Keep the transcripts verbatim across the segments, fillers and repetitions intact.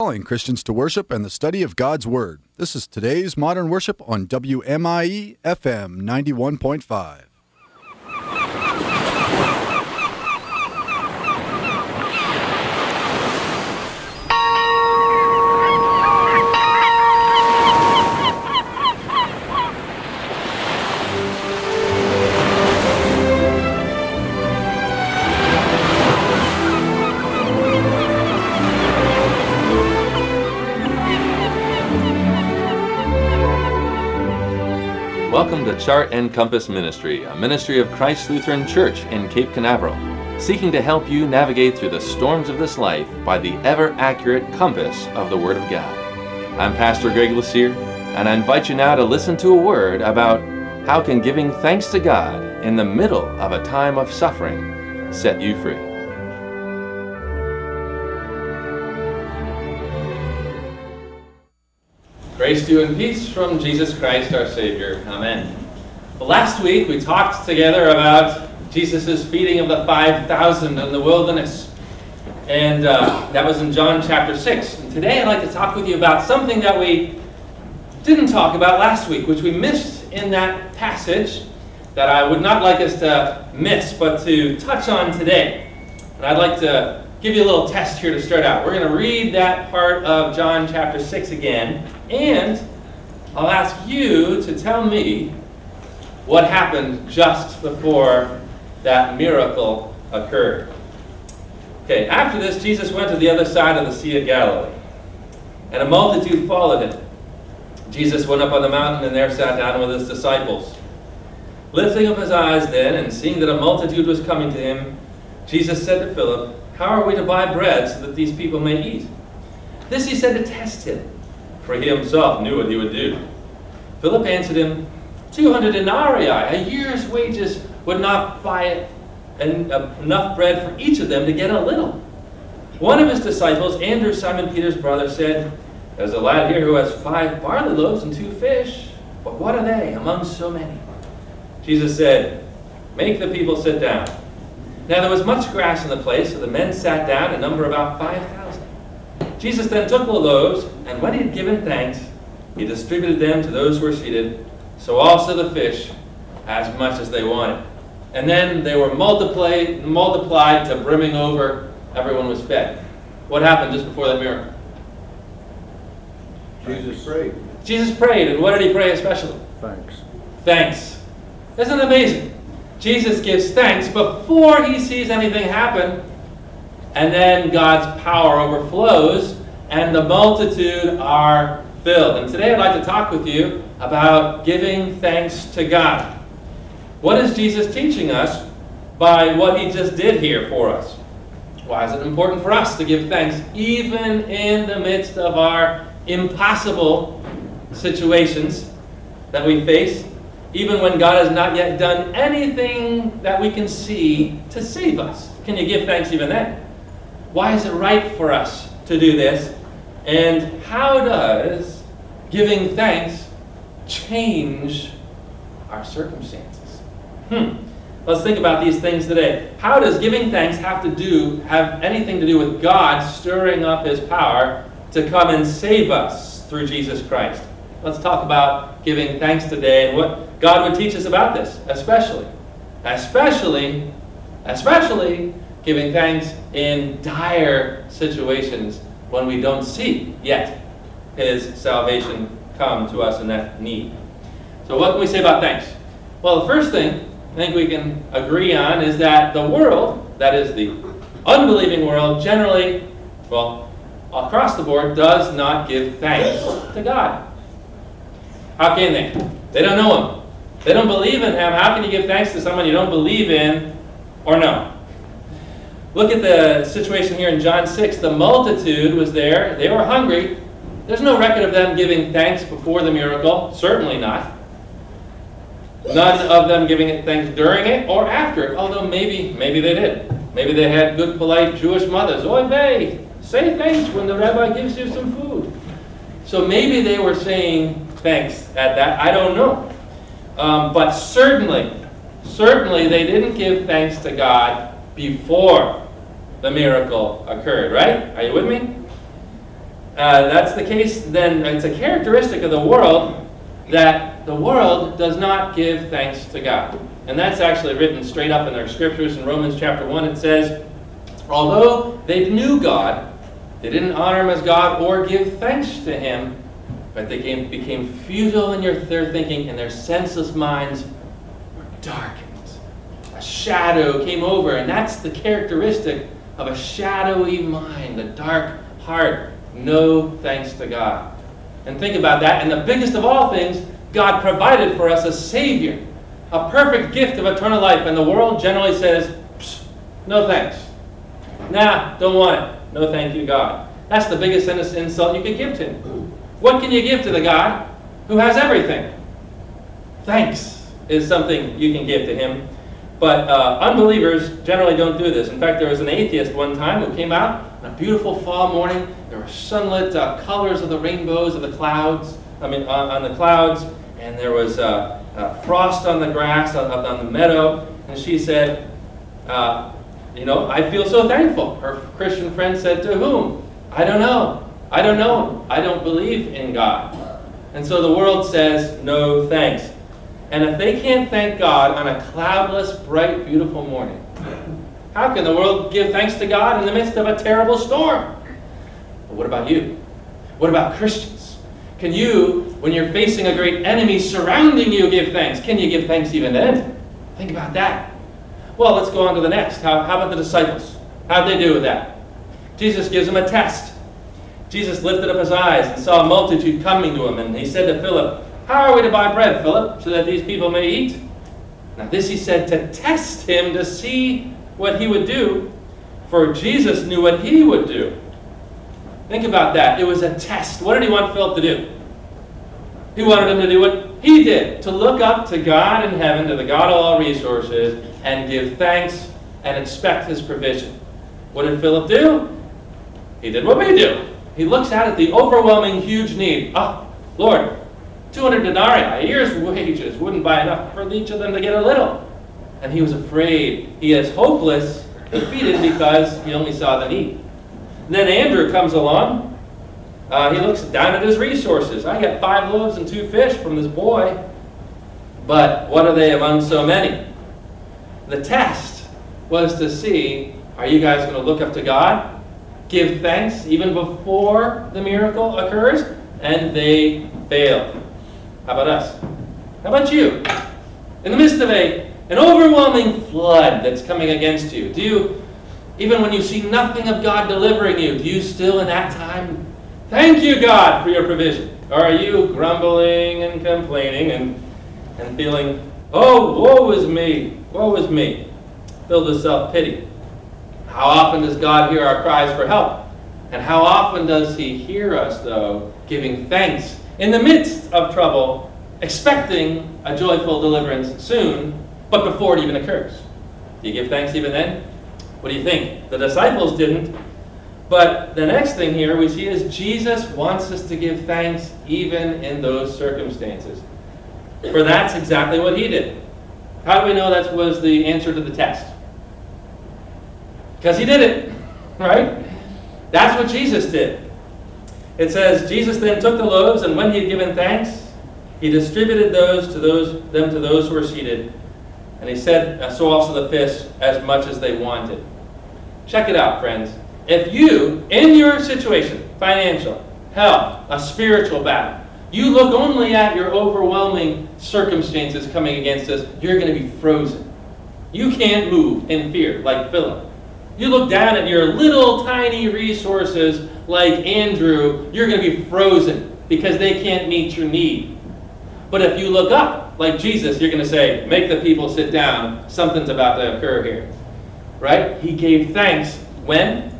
Calling Christians to worship and the study of God's Word. This is today's Modern Worship on W M I E F M ninety-one point five. Welcome to Chart and Compass Ministry, a ministry of Christ Lutheran Church in Cape Canaveral, seeking to help you navigate through the storms of this life by the ever-accurate compass of the Word of God. I'm Pastor Greg Lassier, and I invite you now to listen to a word about how can giving thanks to God in the middle of a time of suffering set you free. Grace to you and peace from Jesus Christ our Savior. Amen. Well, last week we talked together about Jesus' feeding of the five thousand in the wilderness. And uh, that was in John chapter six. And today I'd like to talk with you about something that we didn't talk about last week, which we missed in that passage that I would not like us to miss, but to touch on today. And I'd like to give you a little test here to start out. We're going to read that part of John chapter six again. And I'll ask you to tell me what happened just before that miracle occurred. Okay, after this, Jesus went to the other side of the Sea of Galilee, and a multitude followed him. Jesus went up on the mountain and there sat down with his disciples. Lifting up his eyes then, and seeing that a multitude was coming to him, Jesus said to Philip, "How are we to buy bread so that these people may eat?" This he said to test him, for he himself knew what he would do. Philip answered him, two hundred denarii, a year's wages, would not buy enough bread for each of them to get a little. One of his disciples, Andrew, Simon Peter's brother, said, "There's a lad here who has five barley loaves and two fish, but what are they among so many?" Jesus said, "Make the people sit down." Now there was much grass in the place, so the men sat down, a number about five thousand. Jesus then took the loaves, and when he had given thanks, he distributed them to those who were seated, so also the fish, as much as they wanted. And then they were multiplied, multiplied to brimming over. Everyone was fed. What happened just before that miracle? Jesus prayed. Jesus prayed, and what did he pray especially? Thanks. Thanks. Isn't it amazing? Jesus gives thanks before he sees anything happen, and then God's power overflows, and the multitude are filled. And today I'd like to talk with you about giving thanks to God. What is Jesus teaching us by what he just did here for us? Why is it important for us to give thanks even in the midst of our impossible situations that we face, even when God has not yet done anything that we can see to save us? Can you give thanks even then? Why is it right for us to do this? And how does giving thanks change our circumstances? Hmm. Let's think about these things today. How does giving thanks have to do have anything to do with God stirring up his power to come and save us through Jesus Christ? Let's talk about giving thanks today and what God would teach us about this, especially, especially, especially giving thanks in dire situations when we don't see yet his salvation come to us in that need. So what can we say about thanks? Well, the first thing I think we can agree on is that the world, that is the unbelieving world, generally, well, across the board, does not give thanks to God. How can they? They don't know him. They don't believe in him. How can you give thanks to someone you don't believe in or know? Look at the situation here in John six. The multitude was there. They were hungry. There's no record of them giving thanks before the miracle. Certainly not. None of them giving it thanks during it or after it, although maybe maybe they did. Maybe they had good, polite Jewish mothers. Oy vey, say thanks when the rabbi gives you some food. So maybe they were saying thanks at that. I don't know. Um, but certainly, certainly they didn't give thanks to God before the miracle occurred, right? Are you with me? uh, that's the case, then it's a characteristic of the world that the world does not give thanks to God. And that's actually written straight up in our scriptures. In Romans chapter one, it says, although they knew God, they didn't honor him as God or give thanks to him, but they became, became futile in your, their thinking, and their senseless minds were darkened. A shadow came over, and that's the characteristic of a shadowy mind, a dark heart. No thanks to God. And think about that. And the biggest of all things, God provided for us a Savior, a perfect gift of eternal life. And the world generally says, no thanks. Nah, don't want it. No thank you, God. That's the biggest insult you could give to him. What can you give to the God who has everything? Thanks is something you can give to him. But uh, unbelievers generally don't do this. In fact, there was an atheist one time who came out on a beautiful fall morning. There were sunlit uh, colors of the rainbows of the clouds, I mean, on, on the clouds, and there was uh, uh, frost on the grass, on, on the meadow. And she said, uh, you know, I feel so thankful. Her Christian friend said, to whom? I don't know. I don't know. I don't believe in God. And so the world says, no thanks. And if they can't thank God on a cloudless, bright, beautiful morning, how can the world give thanks to God in the midst of a terrible storm? But what about you? What about Christians? Can you, when you're facing a great enemy surrounding you, give thanks? Can you give thanks even then? Think about that. Well, let's go on to the next. How, how about the disciples? How'd they do with that? Jesus gives them a test. Jesus lifted up his eyes and saw a multitude coming to him, and he said to Philip, how are we to buy bread, Philip, so that these people may eat? Now this he said to test him, to see what he would do, for Jesus knew what he would do. Think about that. It was a test. What did he want Philip to do? He wanted him to do what he did, to look up to God in heaven, to the God of all resources, and give thanks and expect his provision. What did Philip do? He did what we do. He looks out at the overwhelming, huge need. Oh, Lord, two hundred denarii, a year's wages, wouldn't buy enough for each of them to get a little. And he was afraid. He is hopeless, defeated, because he only saw the need. And then Andrew comes along. Uh, he looks down at his resources. I got five loaves and two fish from this boy. But what are they among so many? The test was to see, are you guys going to look up to God? Give thanks even before the miracle occurs? And they failed. How about us? How about you? In the midst of a, an overwhelming flood that's coming against you, do you, even when you see nothing of God delivering you, do you still in that time thank you, God, for your provision? Or are you grumbling and complaining and, and feeling, oh, woe is me, woe is me, filled with self-pity? How often does God hear our cries for help? And how often does he hear us, though, giving thanks in the midst of trouble, expecting a joyful deliverance soon, but before it even occurs? Do you give thanks even then? What do you think? The disciples didn't. But the next thing here we see is Jesus wants us to give thanks even in those circumstances. For that's exactly what he did. How do we know that was the answer to the test? Because he did it, right? That's what Jesus did. It says, Jesus then took the loaves, and when he had given thanks, he distributed those to those them to those who were seated. And he said, so also the fish, as much as they wanted. Check it out, friends. If you, in your situation, financial, health, a spiritual battle, you look only at your overwhelming circumstances coming against us, you're going to be frozen. You can't move in fear like Philip. You look down at your little tiny resources like Andrew, you're going to be frozen because they can't meet your need. But if you look up like Jesus, you're going to say, make the people sit down. Something's about to occur here. Right? He gave thanks when?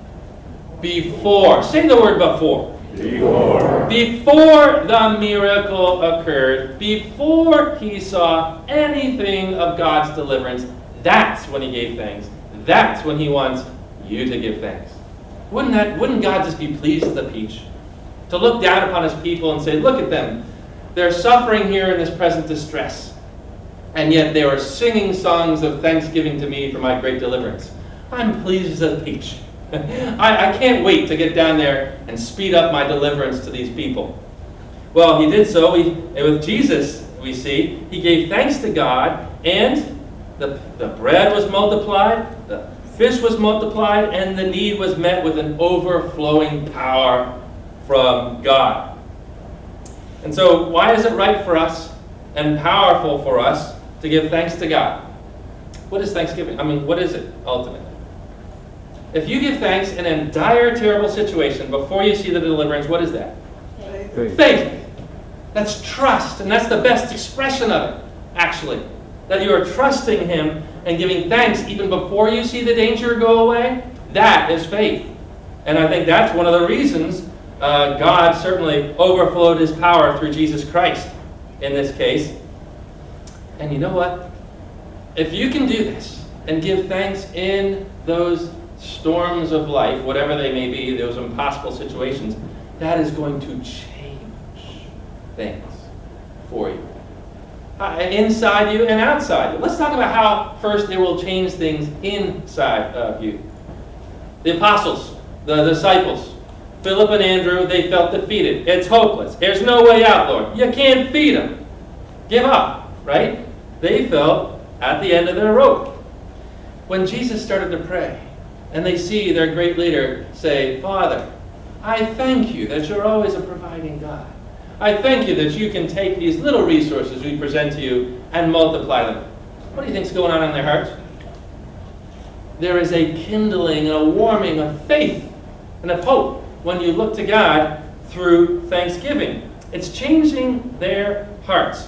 Before. Say the word before. Before. Before the miracle occurred, before he saw anything of God's deliverance, that's when he gave thanks. That's when he wants you to give thanks. Wouldn't that, wouldn't God just be pleased as a peach? To look down upon his people and say, look at them. They're suffering here in this present distress. And yet they are singing songs of thanksgiving to me for my great deliverance. I'm pleased as a peach. I, I can't wait to get down there and speed up my deliverance to these people. Well, he did so. We, with Jesus, we see, he gave thanks to God, and the, the bread was multiplied, the fish was multiplied, and the need was met with an overflowing power from God. And so, why is it right for us and powerful for us to give thanks to God? What is thanksgiving? I mean, what is it, ultimately? If you give thanks in a dire, terrible situation before you see the deliverance, what is that? Faith. Faith. That's trust, and that's the best expression of it, actually. That you are trusting him and giving thanks even before you see the danger go away. That is faith. And I think that's one of the reasons uh, God certainly overflowed his power through Jesus Christ in this case. And you know what? If you can do this and give thanks in those storms of life, whatever they may be, those impossible situations, that is going to change things for you. Uh, inside you and outside you. Let's talk about how first it will change things inside of you. The apostles, the disciples, Philip and Andrew, they felt defeated. It's hopeless. There's no way out, Lord. You can't feed them. Give up, right? They felt at the end of their rope. When Jesus started to pray, and they see their great leader say, Father, I thank you that you're always a providing God. I thank you that you can take these little resources we present to you and multiply them. What do you think's going on in their hearts? There is a kindling and a warming of faith and of hope when you look to God through thanksgiving. It's changing their hearts.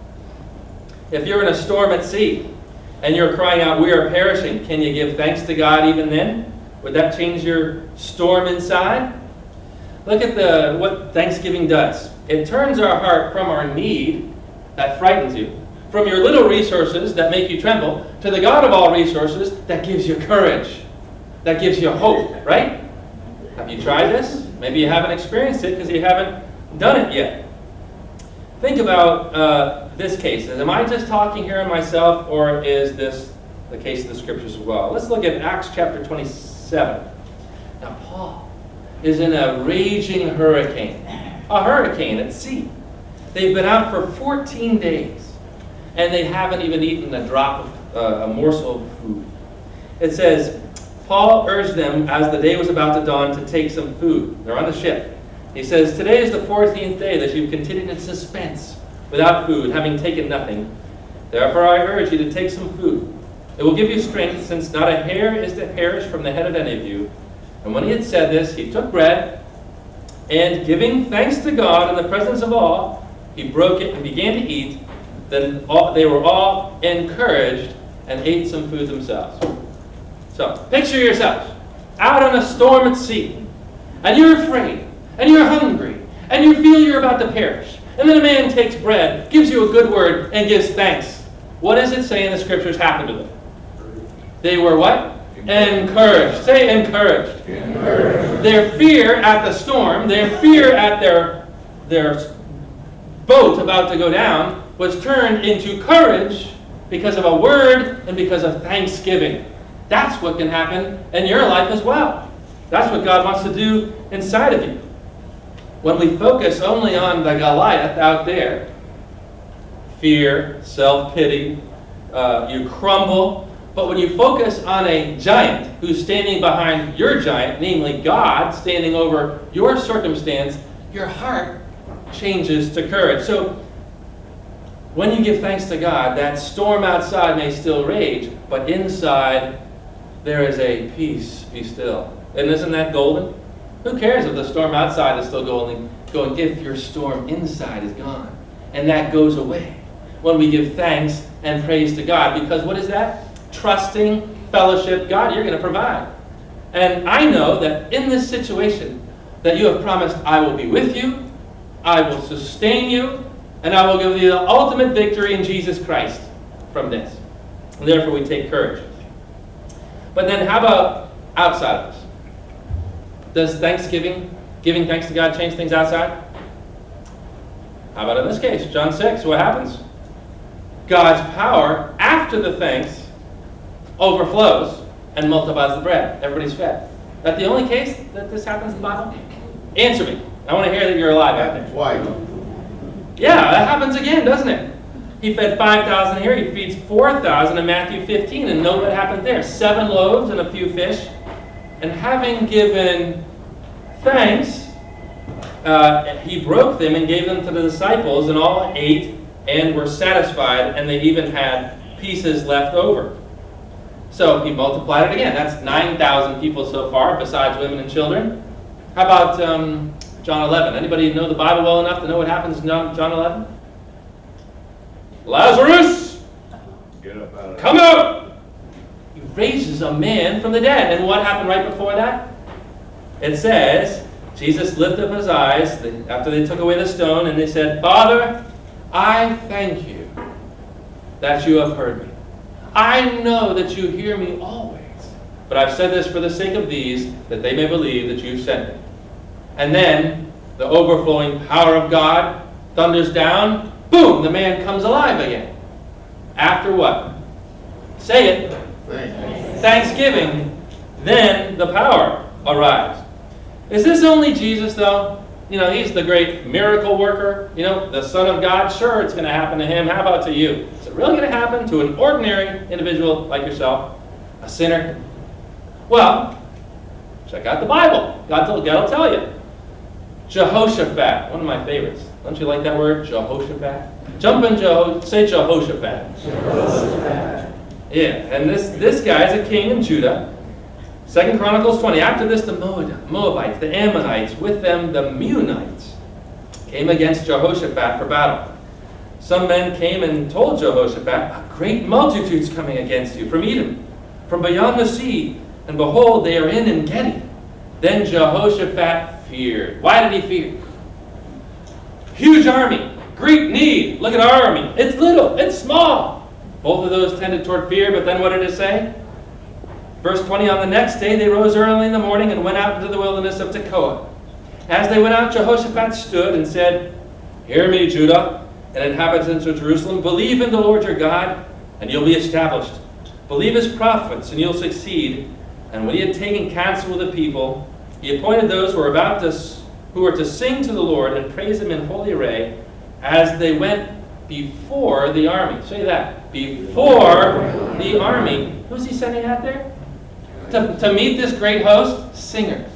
If you're in a storm at sea and you're crying out, we are perishing, can you give thanks to God even then? Would that change your storm inside? Look at the what Thanksgiving does. It turns our heart from our need that frightens you, from your little resources that make you tremble, to the God of all resources that gives you courage, that gives you hope, right? Have you tried this? Maybe you haven't experienced it because you haven't done it yet. Think about uh, this case. Am I just talking here on myself, or is this the case of the Scriptures as well? Let's look at Acts chapter twenty-seven. Now, Paul is in a raging hurricane, a hurricane at sea. They've been out for fourteen days, and they haven't even eaten a drop of uh, a morsel of food. It says, Paul urged them as the day was about to dawn to take some food. They're on the ship. He says, today is the fourteenth day that you've continued in suspense without food, having taken nothing. Therefore I urge you to take some food. It will give you strength, since not a hair is to perish from the head of any of you. And when he had said this, he took bread, and giving thanks to God in the presence of all, he broke it and began to eat. Then all, they were all encouraged and ate some food themselves. So, picture yourself out on a storm at sea, and you're afraid, and you're hungry, and you feel you're about to perish. And then a man takes bread, gives you a good word, and gives thanks. What does it say in the Scriptures happened to them? They were what? Encouraged. Say encouraged. Encouraged. Their fear at the storm, their fear at their, their boat about to go down, was turned into courage because of a word and because of thanksgiving. That's what can happen in your life as well. That's what God wants to do inside of you. When we focus only on the Goliath out there, fear, self-pity, uh, you crumble. But when you focus on a giant who's standing behind your giant, namely God standing over your circumstance, your heart changes to courage. So when you give thanks to God, that storm outside may still rage, but inside there is a peace, be still. And isn't that golden? Who cares if the storm outside is still going, going if your storm inside is gone? And that goes away when we give thanks and praise to God. Because what is that? Trusting, fellowship, God, you're going to provide. And I know that in this situation that you have promised, I will be with you, I will sustain you, and I will give you the ultimate victory in Jesus Christ from this. And therefore we take courage. But then how about outside of us? Does thanksgiving, giving thanks to God, change things outside? How about in this case, John six, what happens? God's power, after the thanks, overflows and multiplies the bread. Everybody's fed. that the only case that this happens in the Bible? Answer me. I want to hear that you're alive out there. Why? Yeah, that happens again, doesn't it? He fed five thousand here. He feeds four thousand in Matthew fifteen. And note what happened there. Seven loaves and a few fish. And having given thanks, uh, he broke them and gave them to the disciples. And all ate and were satisfied. And they even had pieces left over. So he multiplied it again. That's nine thousand people so far, besides women and children. How about um, John eleven? Anybody know the Bible well enough to know what happens in John eleven? Lazarus, Get up out of come out! He raises a man from the dead. And what happened right before that? It says, Jesus lifted up his eyes after they took away the stone, and they said, Father, I thank you that you have heard me. I know that you hear me always. But I've said this for the sake of these, that they may believe that you sent me. And then the overflowing power of God thunders down. Boom! The man comes alive again. After what? Say it. Thanks. Thanksgiving. Then the power arrives. Is this only Jesus, though? You know, he's the great miracle worker. You know, the Son of God. Sure, it's going to happen to him. How about to you? Is it really going to happen to an ordinary individual like yourself? A sinner? Well, check out the Bible. God will tell you. Jehoshaphat, one of my favorites. Don't you like that word, Jehoshaphat? Jump in, Jeho- say Jehoshaphat. Jehoshaphat. Yeah, and this, this guy is a king in Judah. Second Chronicles twenty. After this, the Moabites, the Ammonites, with them the Meunites, came against Jehoshaphat for battle. Some men came and told Jehoshaphat, a great multitude's coming against you from Edom, from beyond the sea, and behold, they are in En-gedi. Then Jehoshaphat feared. Why did he fear? Huge army, great need. Look at our army. It's little, it's small. Both of those tended toward fear, but then what did it say? Verse twenty, on the next day they rose early in the morning and went out into the wilderness of Tekoa. As they went out, Jehoshaphat stood and said, Hear me, Judah, and inhabitants of Jerusalem. Believe in the Lord your God, and you'll be established. Believe his prophets, and you'll succeed. And when he had taken counsel with the people, he appointed those who were about to, who were to sing to the Lord and praise him in holy array as they went before the army. Say that. Before the army. Who's he sending out there? To, to meet this great host? Singers.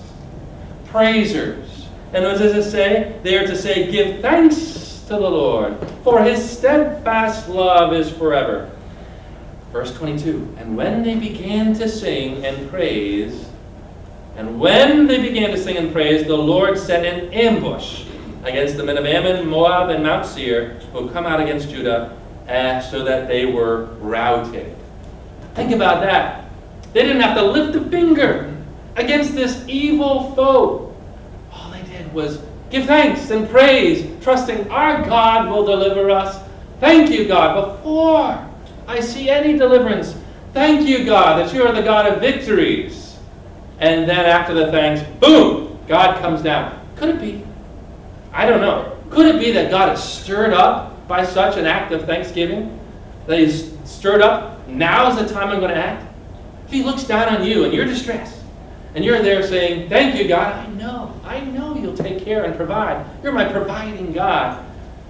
Praisers. And what does it say? They are to say, Give thanks to the Lord, for his steadfast love is forever. Verse twenty-two, and when they began to sing and praise, and when they began to sing and praise, the Lord set an ambush against the men of Ammon, Moab, and Mount Seir, who come out against Judah, uh, so that they were routed. Think about that. They didn't have to lift a finger against this evil foe. All they did was give thanks and praise, trusting our God will deliver us. Thank you, God, before I see any deliverance. Thank you, God, that you are the God of victories. And then after the thanks, boom, God comes down. Could it be? I don't know. Could it be that God is stirred up by such an act of thanksgiving? That he's stirred up? Now's the time I'm going to act? If he looks down on you and you're distressed, and you're there saying, thank you, God, I know, I know you'll take care and provide. You're my providing God.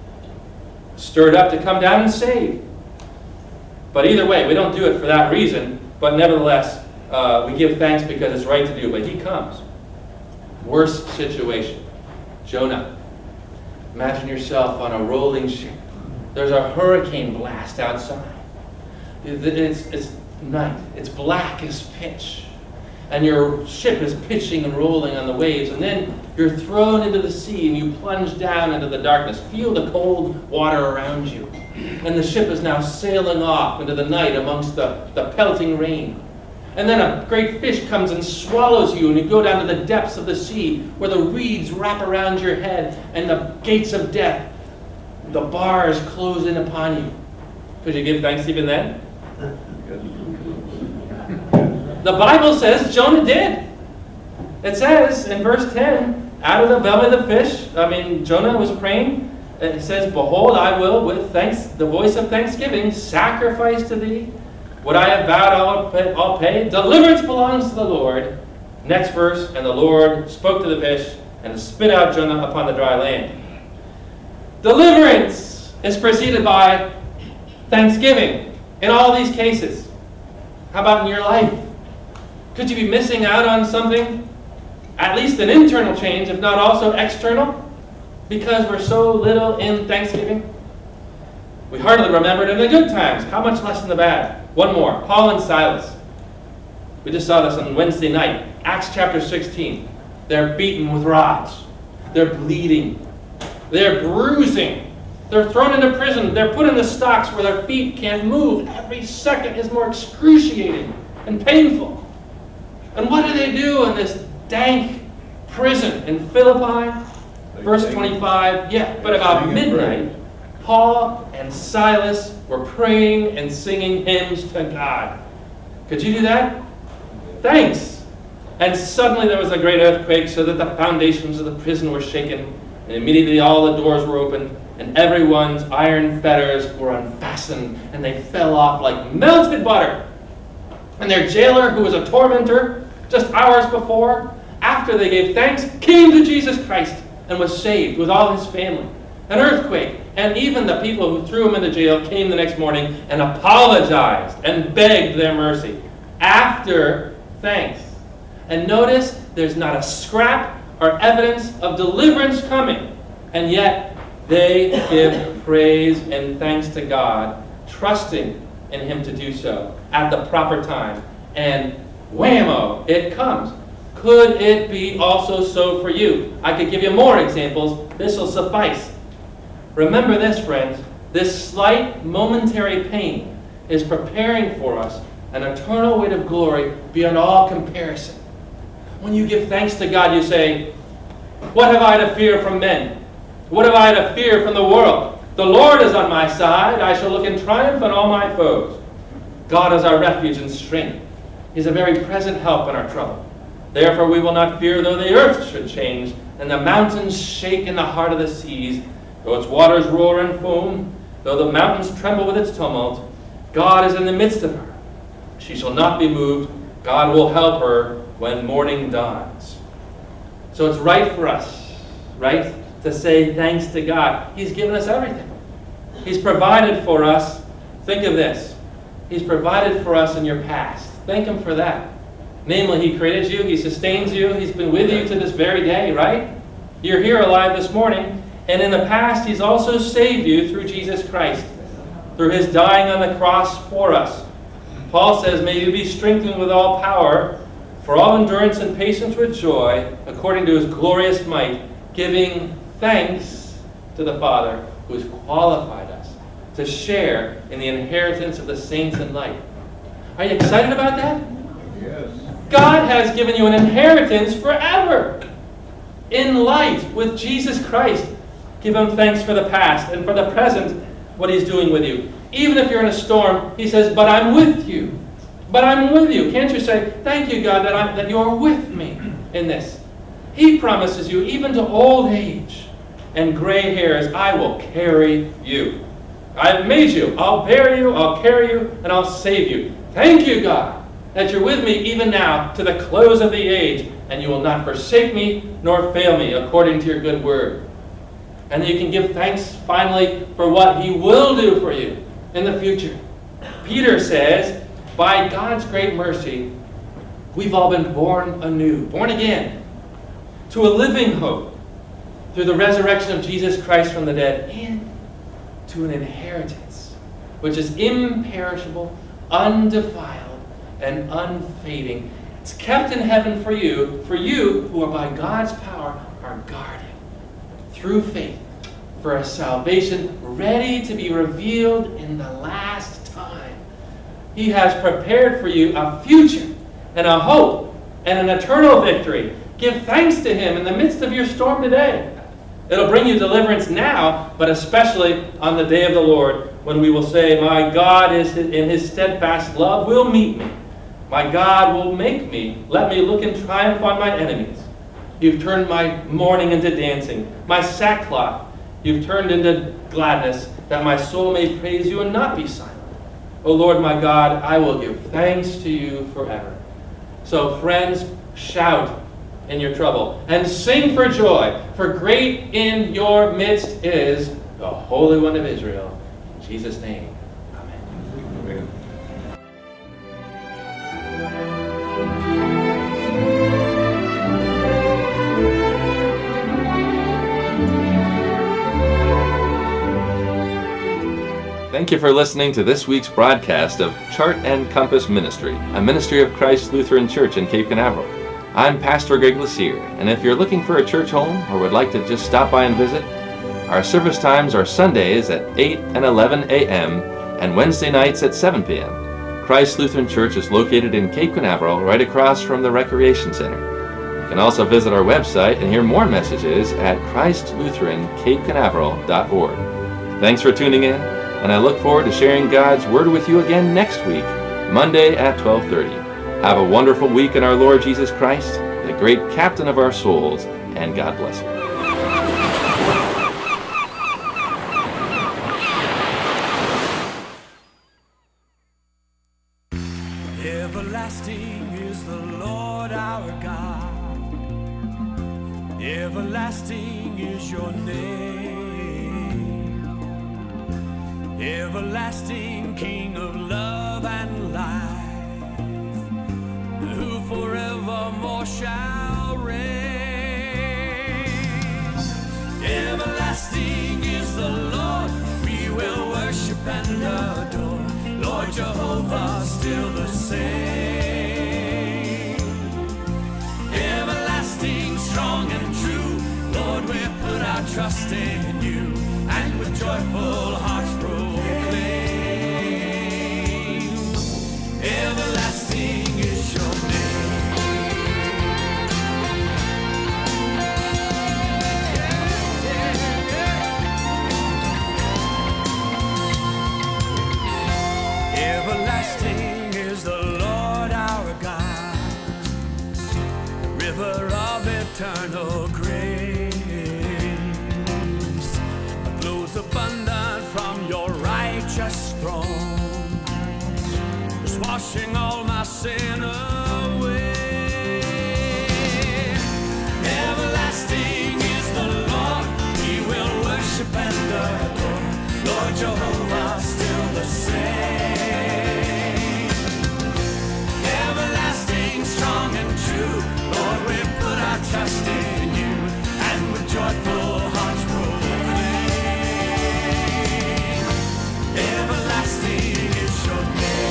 Stirred up to come down and save. But either way, we don't do it for that reason, but nevertheless, uh, we give thanks because it's right to do. But he comes. Worst situation. Jonah. Imagine yourself on a rolling ship. There's a hurricane blast outside. It's, it's night. It's black as pitch. And your ship is pitching and rolling on the waves. And then you're thrown into the sea and you plunge down into the darkness. Feel the cold water around you. And the ship is now sailing off into the night amongst the, the pelting rain. And then a great fish comes and swallows you, and you go down to the depths of the sea where the reeds wrap around your head and the gates of death, the bars close in upon you. Could you give thanks even then? The Bible says Jonah did. It says in verse ten, out of the belly of the fish, I mean, Jonah was praying. It says, Behold, I will, with thanks, the voice of thanksgiving, sacrifice to thee. What I have vowed, I'll pay, I'll pay. Deliverance belongs to the Lord. Next verse, and the Lord spoke to the fish and spit out Jonah upon the dry land. Deliverance is preceded by thanksgiving in all these cases. How about in your life? Could you be missing out on something? At least an internal change, if not also external? Because we're so little in thanksgiving? We hardly remember it in the good times. How much less in the bad? One more. Paul and Silas. We just saw this on Wednesday night. Acts chapter sixteen. They're beaten with rods. They're bleeding. They're bruising. They're thrown into prison. They're put in the stocks where their feet can't move. Every second is more excruciating and painful. And what do they do in this dank prison in Philippi? Verse twenty-five. Yeah, but about midnight, Paul and Silas were praying and singing hymns to God. Could you do that? Thanks. And suddenly there was a great earthquake, so that the foundations of the prison were shaken. And immediately all the doors were opened, and everyone's iron fetters were unfastened, and they fell off like melted butter. And their jailer, who was a tormentor just hours before, after they gave thanks, came to Jesus Christ and was saved with all his family. An earthquake, and even the people who threw him into jail came the next morning and apologized and begged their mercy after thanks. And notice there's not a scrap or evidence of deliverance coming, and yet they give praise and thanks to God, trusting in him to do so at the proper time. And whammo, it comes. Could it be also so for you? I could give you more examples. This will suffice. Remember this, friends. This slight momentary pain is preparing for us an eternal weight of glory beyond all comparison. When you give thanks to God, you say, what have I to fear from men? What have I to fear from the world? The Lord is on my side. I shall look in triumph on all my foes. God is our refuge and strength. He's a very present help in our trouble. Therefore we will not fear though the earth should change, and the mountains shake in the heart of the seas, though its waters roar and foam, though the mountains tremble with its tumult. God is in the midst of her. She shall not be moved. God will help her when morning dawns. So it's right for us, right, to say thanks to God. He's given us everything. He's provided for us. Think of this. He's provided for us in your past. Thank him for that. Namely, he created you, he sustains you, he's been with you to this very day, right? You're here alive this morning, and in the past he's also saved you through Jesus Christ, through his dying on the cross for us. Paul says, may you be strengthened with all power, for all endurance and patience with joy, according to his glorious might, giving thanks to the Father who has qualified us to share in the inheritance of the saints in light. Are you excited about that? Yes. God has given you an inheritance forever in light with Jesus Christ. Give him thanks for the past and for the present, what he's doing with you. Even if you're in a storm, he says, but I'm with you. But I'm with you. Can't you say, thank you, God, that, I'm, that you're with me in this? He promises you, even to old age and gray hairs, I will carry you. I've made you. I'll bear you, I'll carry you, and I'll save you. Thank you, God, that you're with me even now to the close of the age, and you will not forsake me nor fail me according to your good word. And you can give thanks finally for what he will do for you in the future. Peter says, by God's great mercy, we've all been born anew, born again, to a living hope through the resurrection of Jesus Christ from the dead, and to an inheritance which is imperishable, undefiled, and unfading. It's kept in heaven for you, for you who are by God's power are guarded through faith for a salvation ready to be revealed in the last time. He has prepared for you a future and a hope and an eternal victory. Give thanks to him in the midst of your storm today. It'll bring you deliverance now, but especially on the day of the Lord, when we will say, my God is in his steadfast love will meet me. My God will make me, let me look in triumph on my enemies. You've turned my mourning into dancing, my sackcloth you've turned into gladness, that my soul may praise you and not be silent. O Lord my God, I will give thanks to you forever. So friends, shout in your trouble, and sing for joy, for great in your midst is the Holy One of Israel. In Jesus' name, amen. Amen. Thank you for listening to this week's broadcast of Chart and Compass Ministry, a ministry of Christ Lutheran Church in Cape Canaveral. I'm Pastor Greg Lassier, and if you're looking for a church home or would like to just stop by and visit, our service times are Sundays at eight and eleven a.m. and Wednesday nights at seven p.m. Christ Lutheran Church is located in Cape Canaveral, right across from the Recreation Center. You can also visit our website and hear more messages at christ lutheran cape canaveral dot org. Thanks for tuning in, and I look forward to sharing God's Word with you again next week, Monday at twelve thirty. Have a wonderful week in our Lord Jesus Christ, the great captain of our souls, and God bless you. Everlasting is the Lord our God. Everlasting is your name. Everlasting King of love and life, who forevermore shall reign. Everlasting is the Lord, we will worship and adore. Lord Jehovah, still the same. Everlasting, strong and true, Lord, we put our trust in you, and with joyful hearts proclaim. Everlasting is your name. Everlasting is the Lord our God, river of eternal grace, flows abundant from your righteous throne, just washing all my sin away. Everlasting is the Lord, we will worship and adore. Lord Jehovah, still the same. Everlasting, strong and true, Lord, we put our trust in you, and with joyful hearts proclaim. Everlasting is your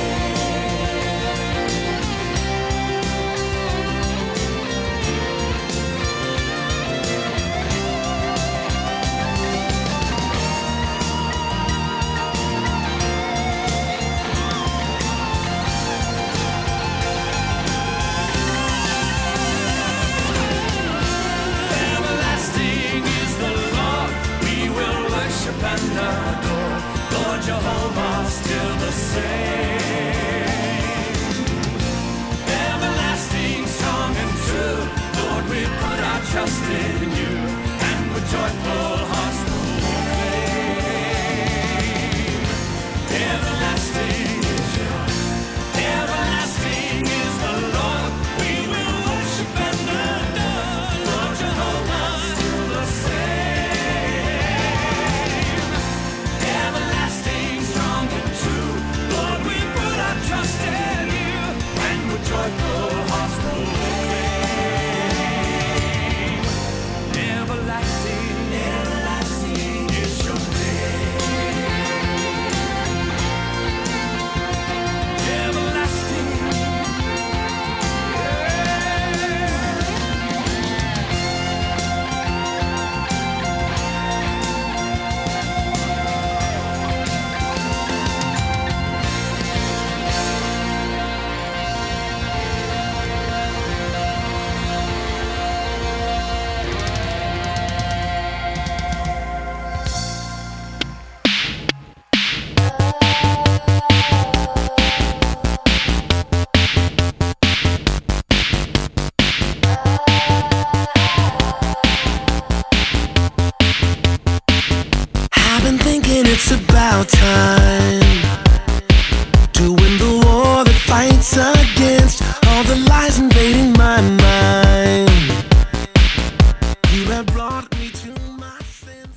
and adore. Lord Jehovah, still the same. Everlasting, strong and true, Lord, we put our trust in you, and with joyful hearts proclaim. Everlasting is yours. Everlasting is the Lord, we will worship and adore. Lord Jehovah, still the same. Trust in you, and with joyful hearts proclaim. Everlasting, everlasting is your name. Everlasting, I've been thinking it's about time